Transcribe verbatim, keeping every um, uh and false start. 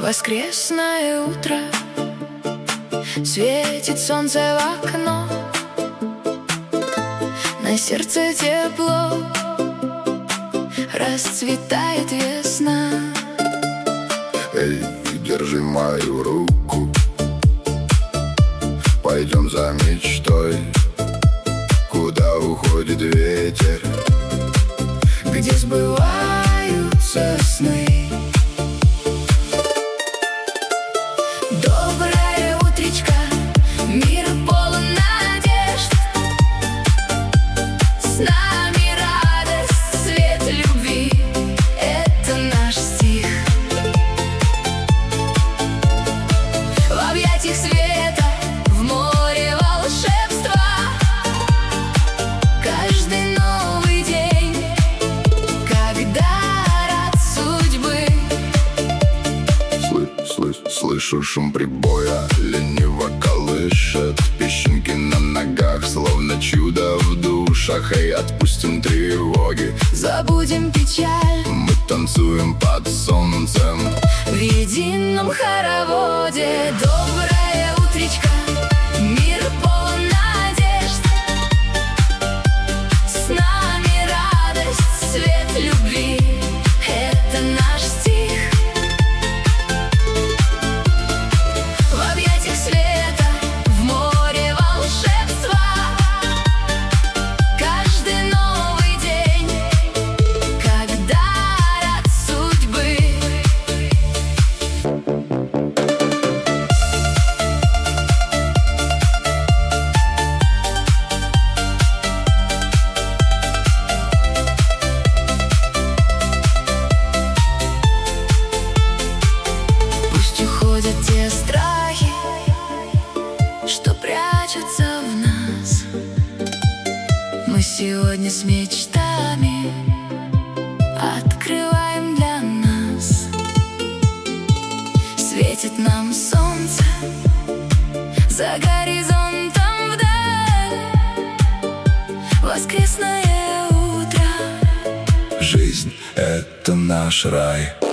Воскресное утро, светит солнце в окно, на сердце тепло, расцветает весна. Эй, держи мою руку, пойдем за мечтой, куда уходит ветер, где сбываются сны. Доброе утречко, мир полон надежд, с нами радость, свет любви — это наш стих. В объятиях света, в море волшебства, каждый новый день, когда рад судьбы. Слы, слы, слышу шум прибоя, лениво колышет песчинки на ногах, словно чудо в душах. Эй, отпустим тревоги, Забудем печаль, мы танцуем под солнцем в едином хороводе. Доброе утречко, мир полон надежд, с нами радость, свет любви — это наш стих. В объятиях света, в море волшебства, каждый новый день, когда рад судьбы. Пусть уходят те страхи, что прячутся в нас. Мы сегодня с мечтами открываем для нас. Светит нам солнце за горизонтом вдаль. Воскресное утро, Жизнь — это наш рай.